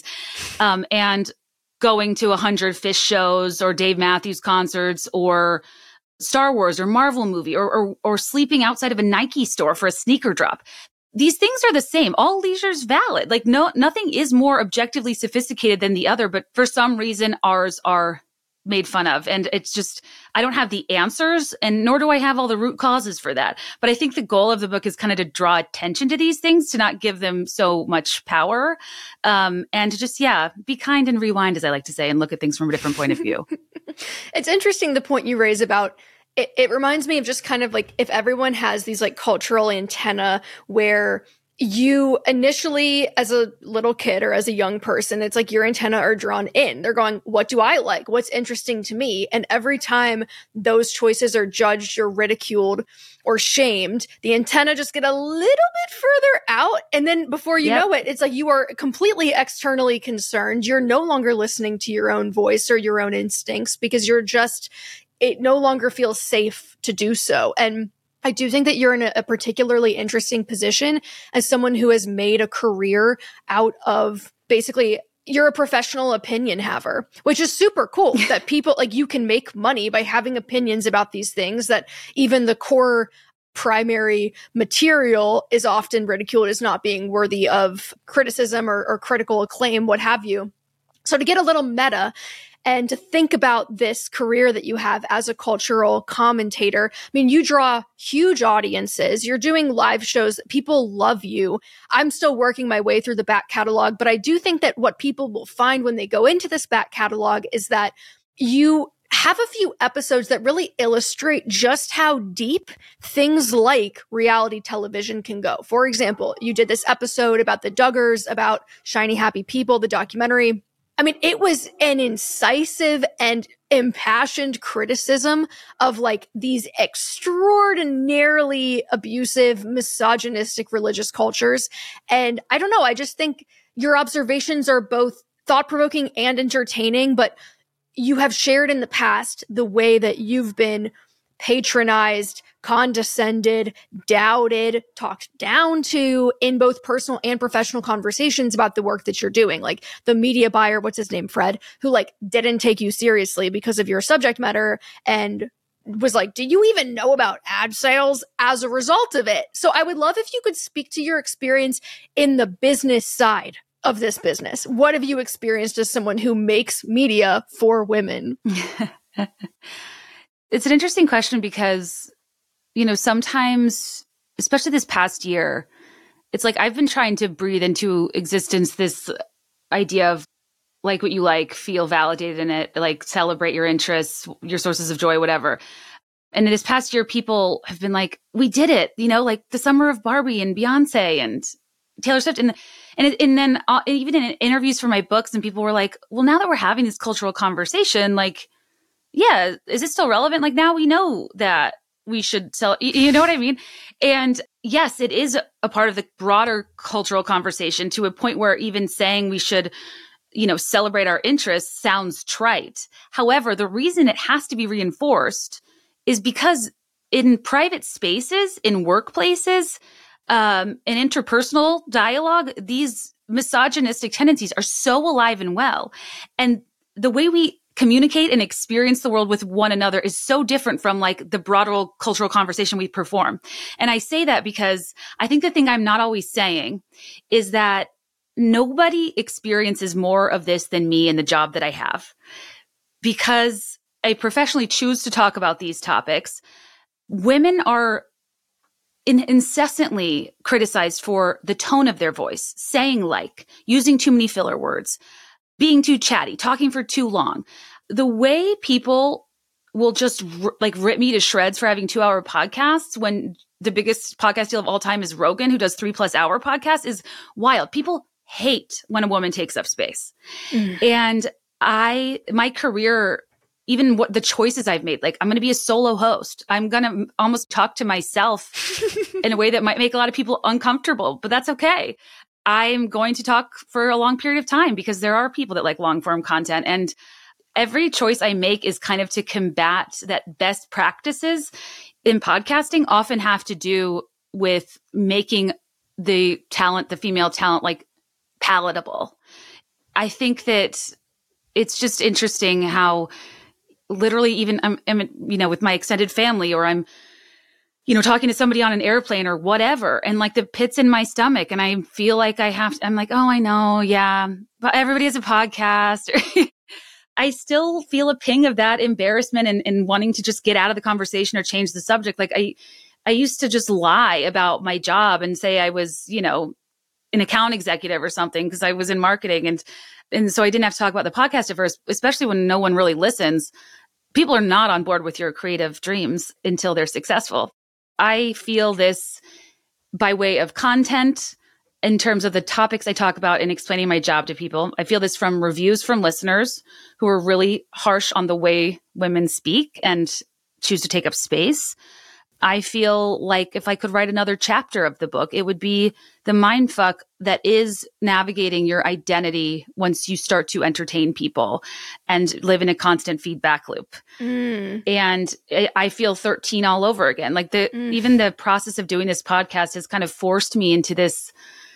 and going to 100 Phish shows or Dave Matthews concerts or Star Wars or Marvel movie or sleeping outside of a Nike store for a sneaker drop. These things are the same. All leisure's valid. Like nothing is more objectively sophisticated than the other, but for some reason ours are made fun of. And it's just, I don't have the answers, and nor do I have all the root causes for that. But I think the goal of the book is kind of to draw attention to these things, to not give them so much power, and to just, be kind and rewind, as I like to say, and look at things from a different point of view. It's interesting the point you raise about it reminds me of just kind of like if everyone has these like cultural antenna where you initially, as a little kid or as a young person, it's like your antenna are drawn in. They're going, what do I like? What's interesting to me? And every time those choices are judged or ridiculed or shamed, the antenna just get a little bit further out. And then before you know it, it's like you are completely externally concerned. You're no longer listening to your own voice or your own instincts because it no longer feels safe to do so. And I do think that you're in a particularly interesting position as someone who has made a career out of basically you're a professional opinion haver, which is super cool that people like you can make money by having opinions about these things that even the core primary material is often ridiculed as not being worthy of criticism or critical acclaim, what have you. So to get a little meta, and to think about this career that you have as a cultural commentator, I mean, you draw huge audiences. You're doing live shows. People love you. I'm still working my way through the back catalog, but I do think that what people will find when they go into this back catalog is that you have a few episodes that really illustrate just how deep things like reality television can go. For example, you did this episode about the Duggars, about Shiny Happy People, the documentary. I mean, it was an incisive and impassioned criticism of like these extraordinarily abusive, misogynistic religious cultures. And I don't know, I just think your observations are both thought-provoking and entertaining, but you have shared in the past the way that you've been patronized, condescended, doubted, talked down to in both personal and professional conversations about the work that you're doing. Like the media buyer, what's his name, Fred, who like didn't take you seriously because of your subject matter and was like, do you even know about ad sales as a result of it? So I would love if you could speak to your experience in the business side of this business. What have you experienced as someone who makes media for women? It's an interesting question because, sometimes, especially this past year, it's like I've been trying to breathe into existence this idea of like what you like, feel validated in it, like celebrate your interests, your sources of joy, whatever. And this past year, people have been like, we did it, like the summer of Barbie and Beyonce and Taylor Swift. And then even in interviews for my books, and people were like, well, now that we're having this cultural conversation, like, yeah, is it still relevant? Like now we know that we should sell, you know what I mean? And yes, it is a part of the broader cultural conversation to a point where even saying we should, celebrate our interests sounds trite. However, the reason it has to be reinforced is because in private spaces, in workplaces, in interpersonal dialogue, these misogynistic tendencies are so alive and well. And the way we communicate and experience the world with one another is so different from like the broader cultural conversation we perform. And I say that because I think the thing I'm not always saying is that nobody experiences more of this than me in the job that I have. Because I professionally choose to talk about these topics, women are incessantly criticized for the tone of their voice, saying like, using too many filler words, being too chatty, talking for too long. The way people will just rip me to shreds for having 2-hour podcasts when the biggest podcast deal of all time is Rogan, who does 3+ hour podcasts, is wild. People hate when a woman takes up space. And my career, even what the choices I've made, like I'm going to be a solo host. I'm going to almost talk to myself in a way that might make a lot of people uncomfortable, but that's okay. I'm going to talk for a long period of time because there are people that like long form content. And every choice I make is kind of to combat that best practices in podcasting often have to do with making the female talent, like palatable. I think that it's just interesting how literally even I'm with my extended family, or I'm, talking to somebody on an airplane or whatever, and like the pit's in my stomach and I feel like I'm like, oh, I know. Yeah. But everybody has a podcast. I still feel a ping of that embarrassment and wanting to just get out of the conversation or change the subject. Like I used to just lie about my job and say I was, an account executive or something because I was in marketing. And so I didn't have to talk about the podcast at first, especially when no one really listens. People are not on board with your creative dreams until they're successful. I feel this by way of content in terms of the topics I talk about in explaining my job to people. I feel this from reviews from listeners who are really harsh on the way women speak and choose to take up space. I feel like if I could write another chapter of the book, it would be the mindfuck that is navigating your identity once you start to entertain people and live in a constant feedback loop. And I feel 13 all over again. Like even the process of doing this podcast has kind of forced me into this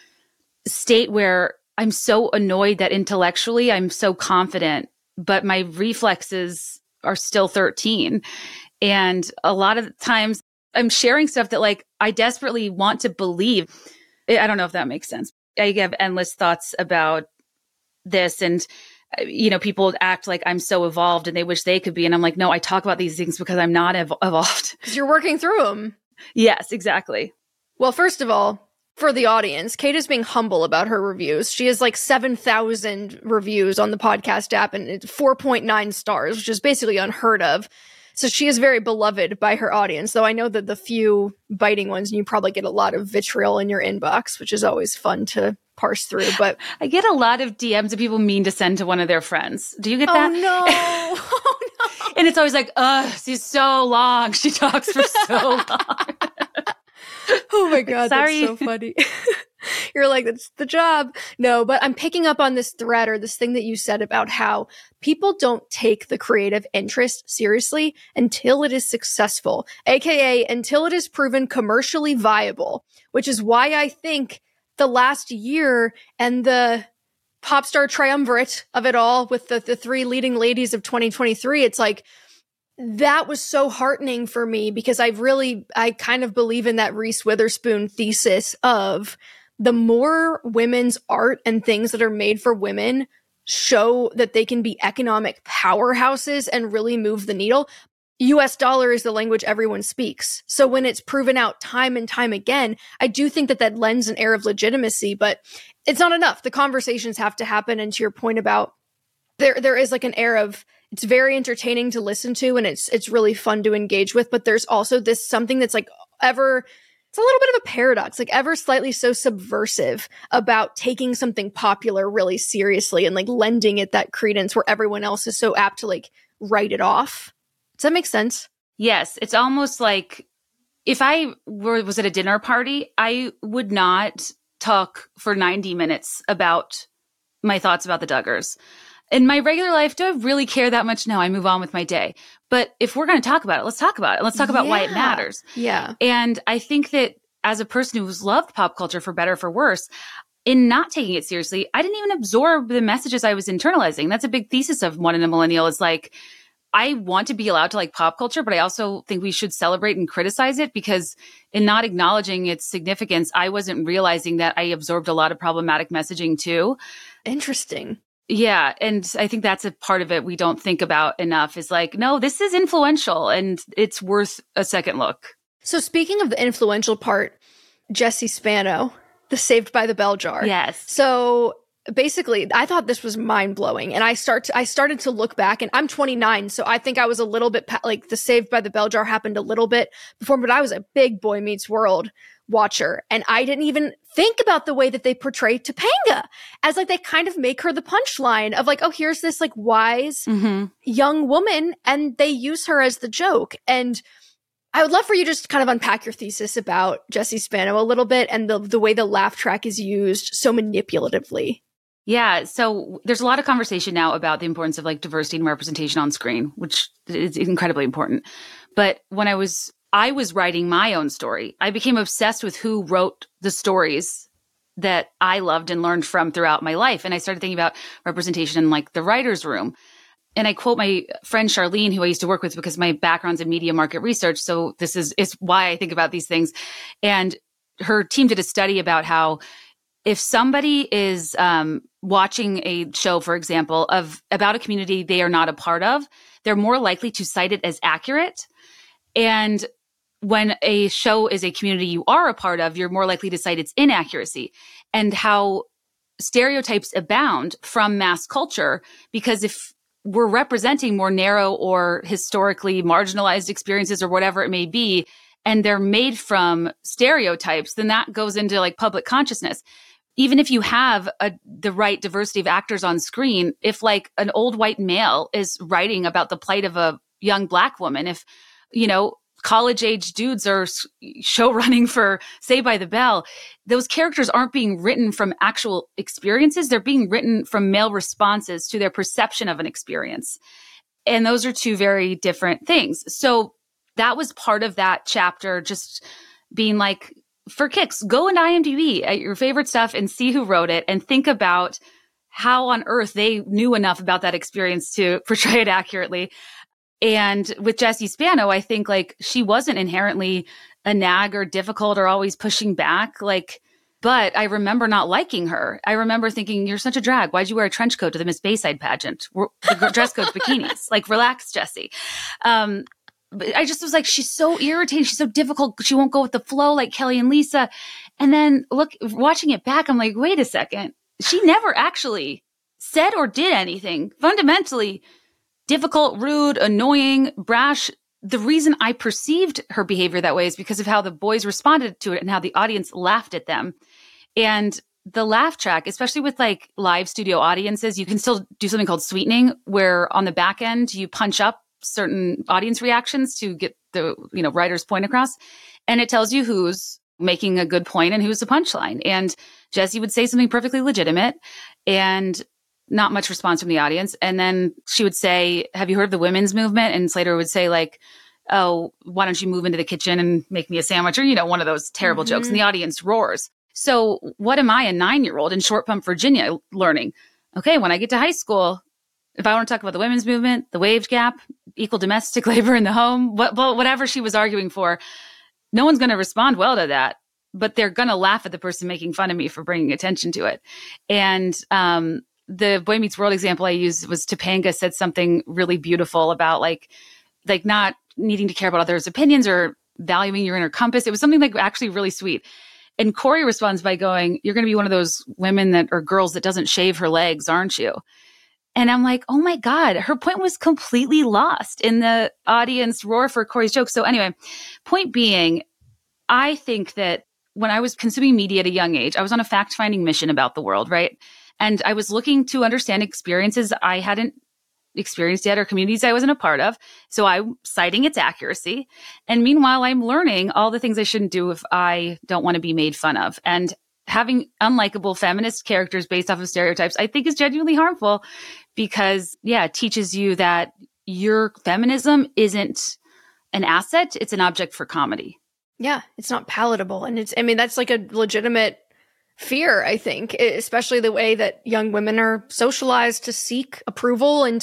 state where I'm so annoyed that intellectually I'm so confident, but my reflexes are still 13. And a lot of times I'm sharing stuff that like I desperately want to believe. I don't know if that makes sense. I have endless thoughts about this, and people act like I'm so evolved and they wish they could be, and I'm like, no, I talk about these things because I'm not evolved. Because you're working through them. Yes, exactly. Well, first of all, for the audience, Kate is being humble about her reviews. She has like 7,000 reviews on the podcast app and it's 4.9 stars, which is basically unheard of. So she is very beloved by her audience, though I know that the few biting ones, and you probably get a lot of vitriol in your inbox, which is always fun to parse through. But I get a lot of DMs that people mean to send to one of their friends. Do you get that? Oh, no. Oh, no. And it's always like, she's so long. She talks for so long. Oh, my God. Sorry. That's so funny. You're like, that's the job. No, but I'm picking up on this thread or this thing that you said about how people don't take the creative interest seriously until it is successful, aka until it is proven commercially viable, which is why I think the last year and the pop star triumvirate of it all with the three leading ladies of 2023, it's like, that was so heartening for me because I kind of believe in that Reese Witherspoon thesis of the more women's art and things that are made for women show that they can be economic powerhouses and really move the needle. US dollar is the language everyone speaks. So when it's proven out time and time again, I do think that lends an air of legitimacy, but it's not enough. The conversations have to happen. And to your point about there is like an air of, it's very entertaining to listen to and it's really fun to engage with, but there's also this something that's like it's a little bit of a paradox, like ever slightly so subversive about taking something popular really seriously and like lending it that credence where everyone else is so apt to like write it off. Does that make sense? Yes. It's almost like if I was at a dinner party, I would not talk for 90 minutes about my thoughts about the Duggars. In my regular life, do I really care that much? No, I move on with my day. But if we're going to talk about it, let's talk about it. Let's talk about why it matters. Yeah. And I think that as a person who's loved pop culture for better or for worse, in not taking it seriously, I didn't even absorb the messages I was internalizing. That's a big thesis of One in a Millennial, is like, I want to be allowed to like pop culture, but I also think we should celebrate and criticize it, because in not acknowledging its significance, I wasn't realizing that I absorbed a lot of problematic messaging too. Interesting. Yeah. And I think that's a part of it we don't think about enough, is like, no, this is influential and it's worth a second look. So speaking of the influential part, Jessie Spano, the Saved by the Bell jar. Yes. So basically, I thought this was mind-blowing. And I started to look back, and I'm 29, so I think I was a little bit, like, the Saved by the Bell jar happened a little bit before, but I was a big Boy Meets World watcher. And I didn't even think about the way that they portray Topanga, as like they kind of make her the punchline of like, oh, here's this like wise young woman, and they use her as the joke. And I would love for you just to kind of unpack your thesis about Jessie Spano a little bit, and the way the laugh track is used so manipulatively. Yeah. So there's a lot of conversation now about the importance of like diversity and representation on screen, which is incredibly important. But when I was writing my own story, I became obsessed with who wrote the stories that I loved and learned from throughout my life. And I started thinking about representation in like the writer's room. And I quote my friend Charlene, who I used to work with, because my background's in media market research. So this is why I think about these things. And her team did a study about how if somebody is watching a show, for example, about a community they are not a part of, they're more likely to cite it as accurate. And when a show is a community you are a part of, you're more likely to cite its inaccuracy. And how stereotypes abound from mass culture, because if we're representing more narrow or historically marginalized experiences or whatever it may be, and they're made from stereotypes, then that goes into like public consciousness. Even if you have the right diversity of actors on screen, if like an old white male is writing about the plight of a young Black woman, if, you know, college-age dudes are show running for Saved by the Bell, those characters aren't being written from actual experiences. They're being written from male responses to their perception of an experience. And those are two very different things. So that was part of that chapter, just being like, for kicks, go into IMDb at your favorite stuff and see who wrote it, and think about how on earth they knew enough about that experience to portray it accurately. And with Jessie Spano, I think like she wasn't inherently a nag or difficult or always pushing back. Like, but I remember not liking her. I remember thinking, you're such a drag. Why'd you wear a trench coat to the Miss Bayside pageant? The dress code's bikinis. Like, relax, Jessie. But I just was like, she's so irritating. She's so difficult. She won't go with the flow like Kelly and Lisa. And then watching it back, I'm like, wait a second. She never actually said or did anything fundamentally difficult, rude, annoying, brash. The reason I perceived her behavior that way is because of how the boys responded to it and how the audience laughed at them. And the laugh track, especially with like live studio audiences, you can still do something called sweetening, where on the back end, you punch up certain audience reactions to get the, you know, writer's point across. And it tells you who's making a good point and who's the punchline. And Jessie would say something perfectly legitimate and not much response from the audience. And then she would say, have you heard of the women's movement? And Slater would say like, oh, why don't you move into the kitchen and make me a sandwich? Or, you know, one of those terrible jokes. And the audience roars. So what am I, a 9-year-old in Short Pump, Virginia, learning? Okay, when I get to high school, if I want to talk about the women's movement, the wage gap, equal domestic labor in the home, whatever she was arguing for, no one's going to respond well to that, but they're going to laugh at the person making fun of me for bringing attention to it. And the Boy Meets World example I used was Topanga said something really beautiful about like not needing to care about others' opinions or valuing your inner compass. It was something like actually really sweet. And Corey responds by going, you're going to be one of those women that or girls that doesn't shave her legs, aren't you? And I'm like, oh my God, her point was completely lost in the audience roar for Corey's joke. So anyway, point being, I think that when I was consuming media at a young age, I was on a fact-finding mission about the world, right? And I was looking to understand experiences I hadn't experienced yet or communities I wasn't a part of. So I'm citing its accuracy. And meanwhile, I'm learning all the things I shouldn't do if I don't want to be made fun of. And having unlikable feminist characters based off of stereotypes, I think is genuinely harmful because, yeah, it teaches you that your feminism isn't an asset. It's an object for comedy. Yeah, it's not palatable. And that's like a legitimate fear, I think, especially the way that young women are socialized to seek approval and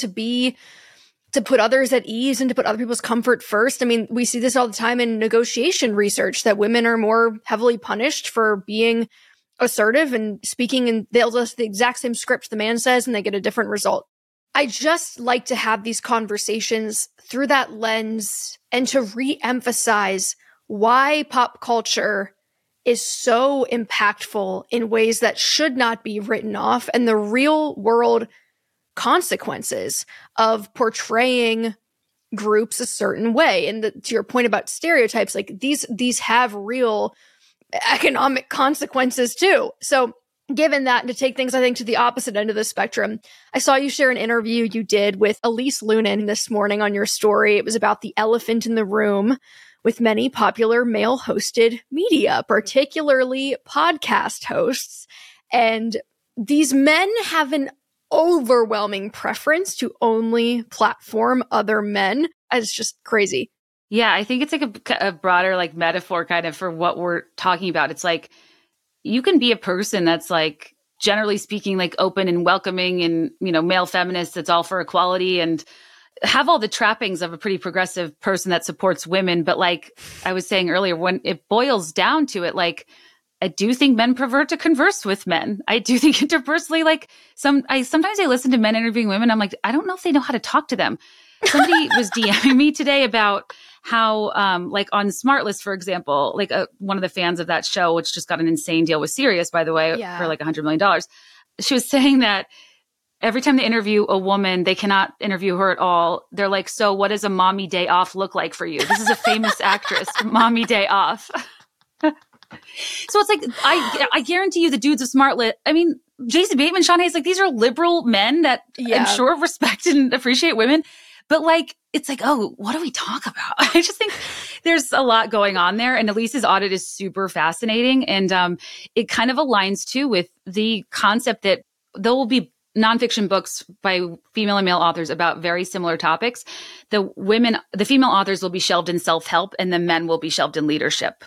to put others at ease and to put other people's comfort first. I mean, we see this all the time in negotiation research, that women are more heavily punished for being assertive and speaking, and they'll just the exact same script the man says and they get a different result. I just like to have these conversations through that lens and to re-emphasize why pop culture is so impactful in ways that should not be written off, and the real world consequences of portraying groups a certain way. And to your point about stereotypes, like these have real economic consequences too. So given that, and to take things, I think, to the opposite end of the spectrum, I saw you share an interview you did with Elise Lunan this morning on your story. It was about the elephant in the room with many popular male-hosted media, particularly podcast hosts. And these men have an overwhelming preference to only platform other men. It's just crazy. Yeah, I think it's like a broader like metaphor kind of for what we're talking about. It's like you can be a person that's like, generally speaking, like open and welcoming and, male feminist that's all for equality and have all the trappings of a pretty progressive person that supports women. But like I was saying earlier, when it boils down to it, like I do think men prefer to converse with men. I do think interpersonally, like sometimes I listen to men interviewing women. I'm like, I don't know if they know how to talk to them. Somebody was DMing me today about how, like on SmartList, for example, like one of the fans of that show, which just got an insane deal with Sirius, by the way, for like $100 million. She was saying that every time they interview a woman, they cannot interview her at all. They're like, so what does a mommy day off look like for you? This is a famous actress, mommy day off. So it's like, I guarantee you the dudes of SmartList, I mean, Jason Bateman, Sean Hayes, like these are liberal men that I'm sure respect and appreciate women. But like, it's like, oh, what do we talk about? I just think there's a lot going on there. And Elise's audit is super fascinating. And it kind of aligns too with the concept that there will be nonfiction books by female and male authors about very similar topics. The female authors will be shelved in self-help and the men will be shelved in leadership.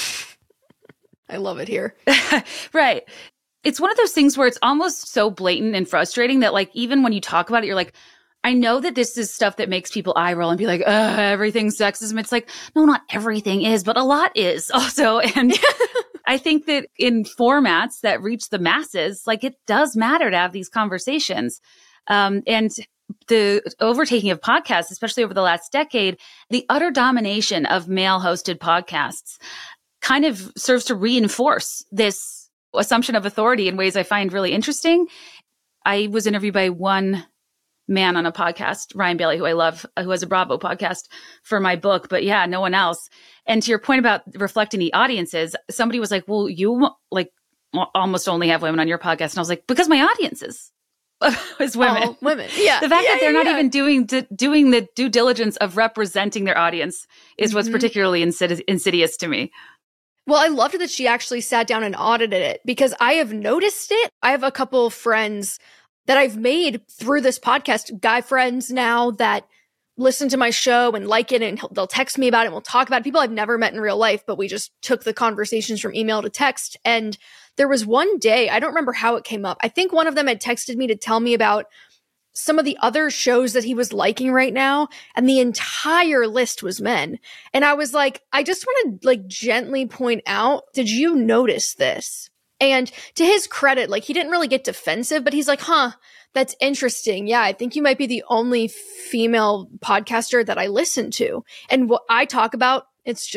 I love it here. Right. It's one of those things where it's almost so blatant and frustrating that like, even when you talk about it, you're like, I know that this is stuff that makes people eye roll and be like, everything's sexism. It's like, no, not everything is, but a lot is also. And I think that in formats that reach the masses, like it does matter to have these conversations. And the overtaking of podcasts, especially over the last decade, the utter domination of male hosted podcasts kind of serves to reinforce this assumption of authority in ways I find really interesting. I was interviewed by one man on a podcast, Ryan Bailey, who I love, who has a Bravo podcast for my book, but yeah, no one else. And to your point about reflecting the audiences, somebody was like, well, you like almost only have women on your podcast. And I was like, because my audience is women. All women. Yeah. The fact that they're not even doing the due diligence of representing their audience is what's particularly insidious to me. Well, I loved that she actually sat down and audited it because I have noticed it. I have a couple of friends that I've made through this podcast, guy friends now that listen to my show and like it, and they'll text me about it and we'll talk about it. People I've never met in real life, but we just took the conversations from email to text. And there was one day, I don't remember how it came up. I think one of them had texted me to tell me about some of the other shows that he was liking right now, and the entire list was men. And I was like, I just want to like gently point out, did you notice this? And to his credit, like he didn't really get defensive, but he's like, that's interesting. Yeah, I think you might be the only female podcaster that I listen to. And what I talk about, it's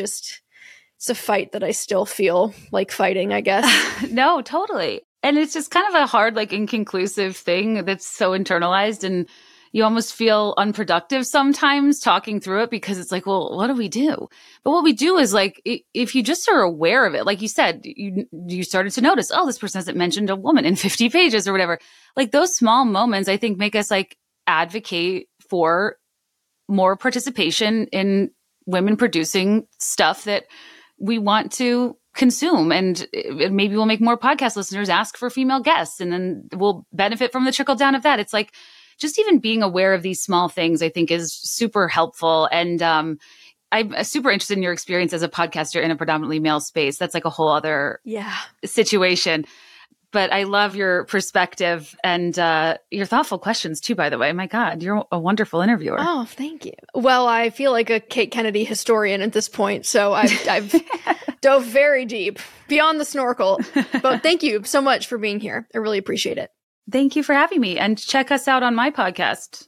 a fight that I still feel like fighting, I guess. No, totally. And it's just kind of a hard, like inconclusive thing that's so internalized, and you almost feel unproductive sometimes talking through it because it's like, well, what do we do? But what we do is like, if you just are aware of it, like you said, you started to notice, oh, this person hasn't mentioned a woman in 50 pages or whatever. Like those small moments, I think, make us like advocate for more participation in women producing stuff that we want to consume. And maybe we'll make more podcast listeners ask for female guests, and then we'll benefit from the trickle down of that. It's like, just even being aware of these small things, I think, is super helpful. And I'm super interested in your experience as a podcaster in a predominantly male space. That's like a whole other situation. But I love your perspective and your thoughtful questions too, by the way. My God, you're a wonderful interviewer. Oh, thank you. Well, I feel like a Kate Kennedy historian at this point, so I've dove very deep beyond the snorkel. But thank you so much for being here. I really appreciate it. Thank you for having me. And check us out on my podcast.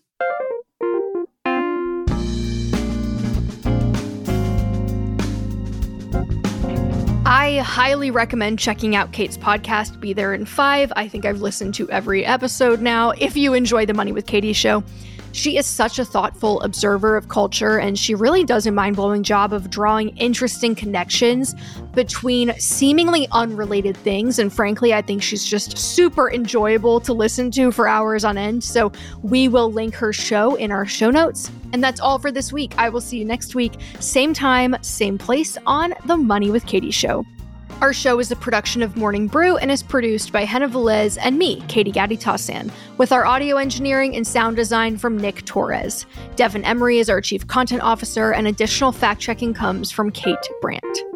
I highly recommend checking out Kate's podcast, Be There in 5. I think I've listened to every episode now. If you enjoy the Money with Katie show, she is such a thoughtful observer of culture, and she really does a mind-blowing job of drawing interesting connections between seemingly unrelated things. And frankly, I think she's just super enjoyable to listen to for hours on end. So we will link her show in our show notes. And that's all for this week. I will see you next week, same time, same place on The Money with Katie show. Our show is a production of Morning Brew and is produced by Henna Velez and me, Katie Gatti-Tassan, with our audio engineering and sound design from Nick Torres. Devin Emery is our chief content officer, and additional fact-checking comes from Kate Brandt.